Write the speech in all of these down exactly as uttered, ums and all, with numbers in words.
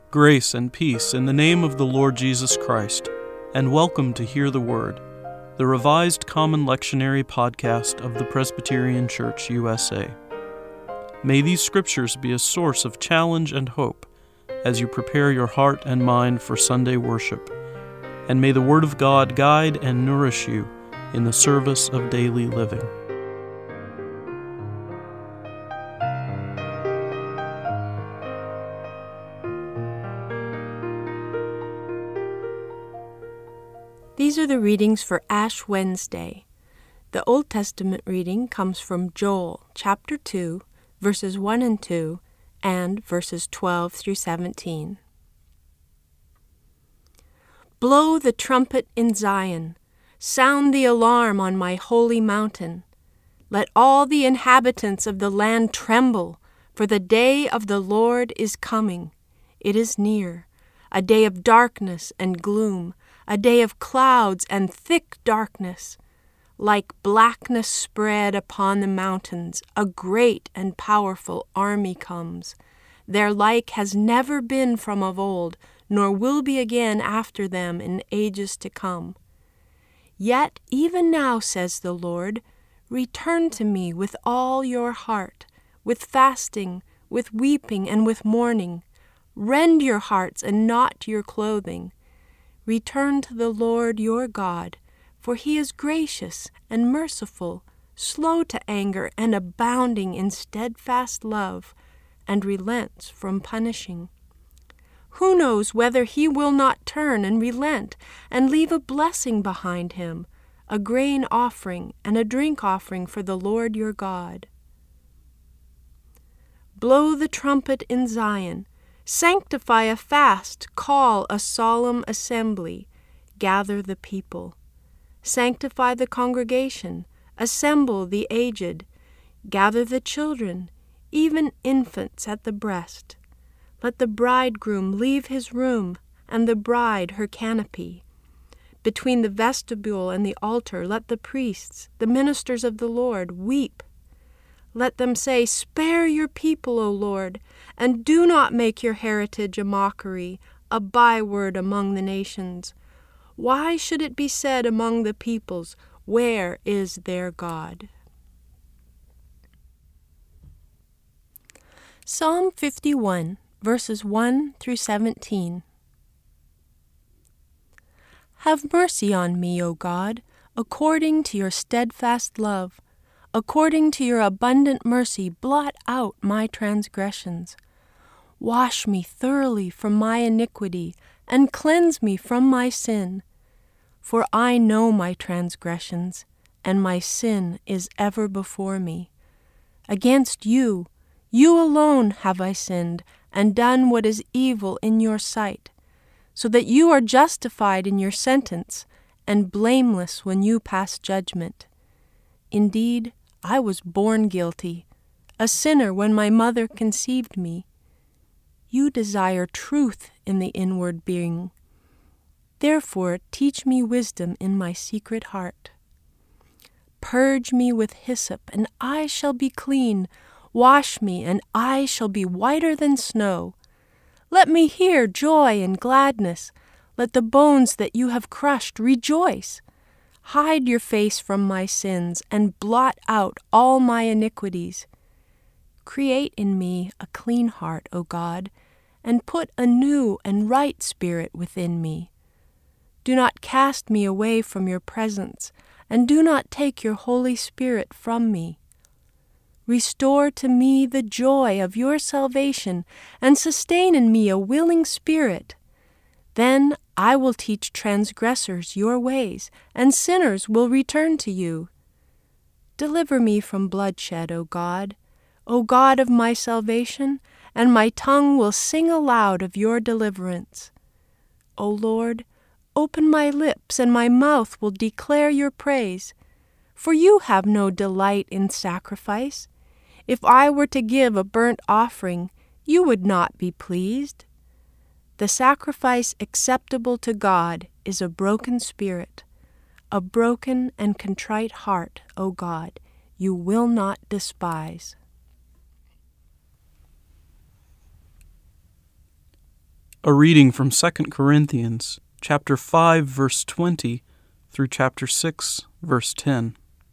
Grace and peace in the name of the Lord Jesus Christ, and welcome to Hear the Word, the Revised Common Lectionary podcast of the Presbyterian Church, U S A. May these scriptures be a source of challenge and hope as you prepare your heart and mind for Sunday worship, and may the Word of God guide and nourish you in the service of daily living. These are the readings for Ash Wednesday. The Old Testament reading comes from Joel chapter two, verses one and two, and verses twelve through seventeen. Blow the trumpet in Zion, sound the alarm on my holy mountain. Let all the inhabitants of the land tremble, for the day of the Lord is coming. It is near, a day of darkness and gloom, a day of clouds and thick darkness. Like blackness spread upon the mountains, a great and powerful army comes. Their like has never been from of old, nor will be again after them in ages to come. Yet even now, says the Lord, return to me with all your heart, with fasting, with weeping, and with mourning. Rend your hearts and not your clothing. Return to the Lord your God, for he is gracious and merciful, slow to anger and abounding in steadfast love, and relents from punishing. Who knows whether he will not turn and relent and leave a blessing behind him, a grain offering and a drink offering for the Lord your God? Blow the trumpet in Zion. Sanctify a fast, call a solemn assembly, gather the people. Sanctify the congregation, assemble the aged, gather the children, even infants at the breast. Let the bridegroom leave his room, and the bride her canopy. Between the vestibule and the altar let the priests, the ministers of the Lord, weep. Let them say, Spare your people, O Lord, and do not make your heritage a mockery, a byword among the nations. Why should it be said among the peoples, Where is their God? Psalm fifty-one, verses one through seventeen. Have mercy on me, O God, according to your steadfast love. According to your abundant mercy, blot out my transgressions. Wash me thoroughly from my iniquity, and cleanse me from my sin. For I know my transgressions, and my sin is ever before me. Against you, you alone have I sinned, and done what is evil in your sight, so that you are justified in your sentence, and blameless when you pass judgment. Indeed, I was born guilty, a sinner when my mother conceived me. You desire truth in the inward being. Therefore, teach me wisdom in my secret heart. Purge me with hyssop, and I shall be clean. Wash me, and I shall be whiter than snow. Let me hear joy and gladness. Let the bones that you have crushed rejoice. Hide your face from my sins, and blot out all my iniquities. Create in me a clean heart, O God, and put a new and right spirit within me. Do not cast me away from your presence, and do not take your Holy Spirit from me. Restore to me the joy of your salvation, and sustain in me a willing spirit. Then I will teach transgressors your ways, and sinners will return to you. Deliver me from bloodshed, O God, O God of my salvation, and my tongue will sing aloud of your deliverance. O Lord, open my lips, and my mouth will declare your praise. For you have no delight in sacrifice. If I were to give a burnt offering, you would not be pleased. The sacrifice acceptable to God is a broken spirit, a broken and contrite heart, O God, you will not despise. A reading from Second Corinthians, chapter five, verse twenty, through chapter six, verse ten.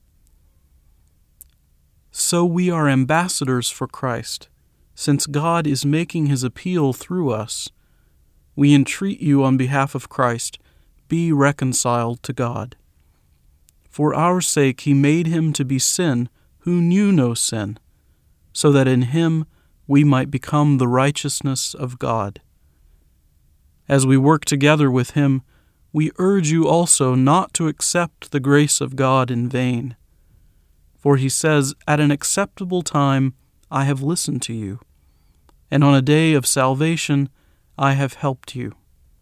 So we are ambassadors for Christ, since God is making his appeal through us. We entreat you on behalf of Christ, be reconciled to God. For our sake he made him to be sin who knew no sin, so that in him we might become the righteousness of God. As we work together with him, we urge you also not to accept the grace of God in vain. For he says, "At an acceptable time I have listened to you, and on a day of salvation I have helped you."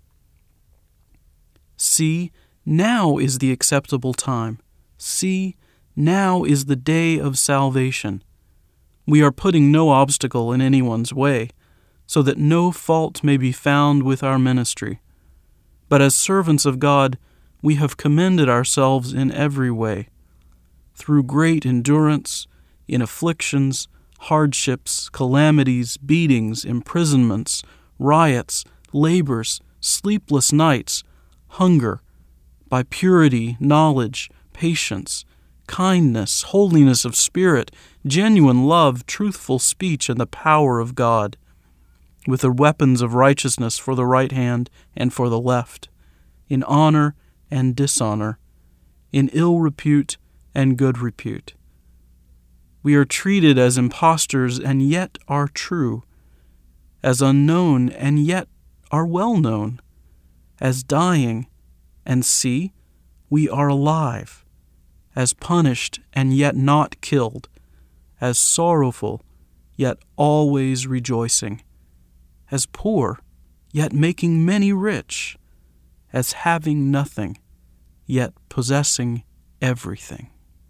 See, now is the acceptable time. See, now is the day of salvation. We are putting no obstacle in anyone's way, so that no fault may be found with our ministry. But as servants of God, we have commended ourselves in every way, through great endurance, in afflictions, hardships, calamities, beatings, imprisonments, riots, labors, sleepless nights, hunger, by purity, knowledge, patience, kindness, holiness of spirit, genuine love, truthful speech, and the power of God, with the weapons of righteousness for the right hand and for the left, in honor and dishonor, in ill repute and good repute. We are treated as impostors and yet are true, as unknown and yet are well known, as dying and see, we are alive, as punished and yet not killed, as sorrowful yet always rejoicing, as poor yet making many rich, as having nothing yet possessing everything.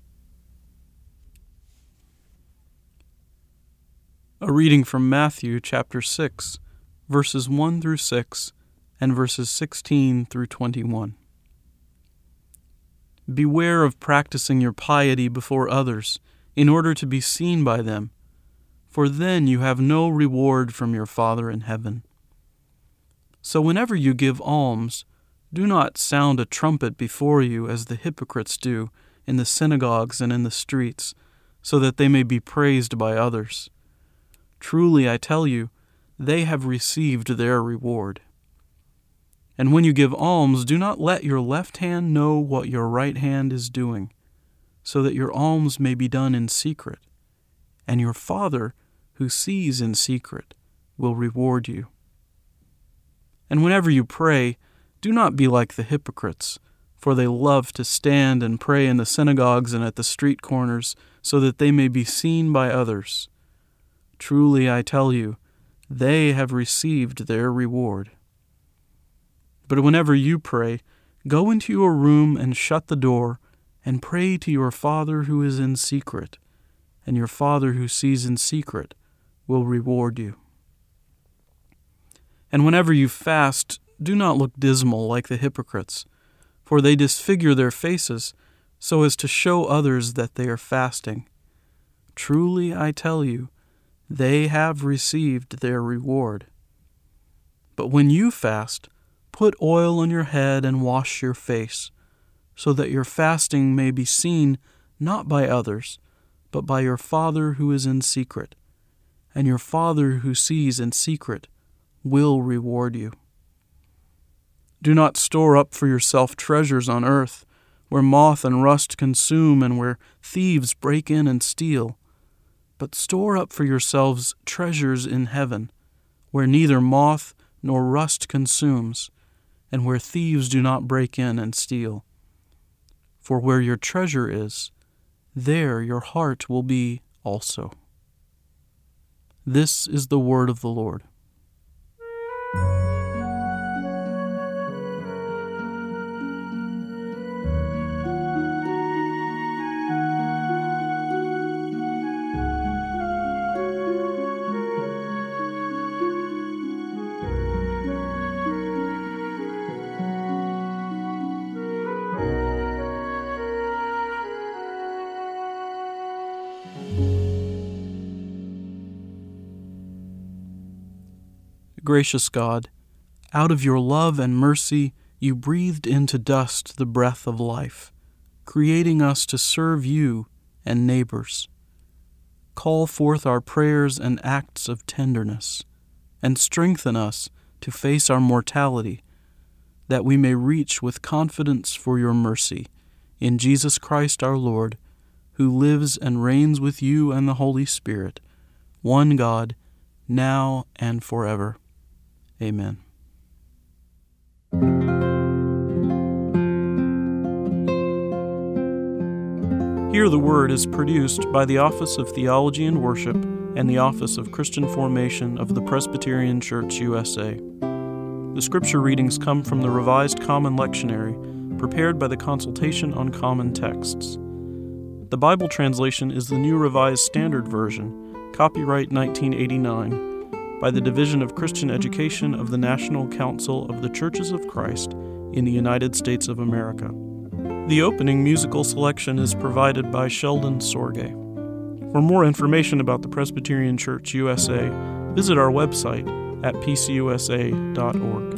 A reading from Matthew chapter six, verses one through six, and verses sixteen through twenty-one. Beware of practicing your piety before others, in order to be seen by them, for then you have no reward from your Father in heaven. So whenever you give alms, do not sound a trumpet before you as the hypocrites do in the synagogues and in the streets, so that they may be praised by others. Truly, I tell you, they have received their reward. And when you give alms, do not let your left hand know what your right hand is doing, so that your alms may be done in secret, and your Father, who sees in secret, will reward you. And whenever you pray, do not be like the hypocrites, for they love to stand and pray in the synagogues and at the street corners, so that they may be seen by others. Truly, I tell you, they have received their reward. But whenever you pray, go into your room and shut the door, and pray to your Father who is in secret, and your Father who sees in secret will reward you. And whenever you fast, do not look dismal like the hypocrites, for they disfigure their faces so as to show others that they are fasting. Truly, I tell you, they have received their reward. But when you fast, put oil on your head and wash your face, so that your fasting may be seen not by others, but by your Father who is in secret, and your Father who sees in secret will reward you. Do not store up for yourself treasures on earth, where moth and rust consume and where thieves break in and steal, but store up for yourselves treasures in heaven, where neither moth nor rust consumes, and where thieves do not break in and steal. For where your treasure is, there your heart will be also. This is the word of the Lord. Gracious God, Out of your love and mercy, you breathed into dust the breath of life, creating us to serve you and neighbors. Call forth our prayers and acts of tenderness, and strengthen us to face our mortality, that we may reach with confidence for your mercy, in Jesus Christ our Lord, who lives and reigns with you and the Holy Spirit, one God, now and forever. Amen. Hear the Word is produced by the Office of Theology and Worship and the Office of Christian Formation of the Presbyterian Church U S A. The scripture readings come from the Revised Common Lectionary, prepared by the Consultation on Common Texts. The Bible translation is the New Revised Standard Version, copyright nineteen eighty-nine, by the Division of Christian Education of the National Council of the Churches of Christ in the United States of America. The opening musical selection is provided by Sheldon Sorge. For more information about the Presbyterian Church U S A, visit our website at p c u s a dot org.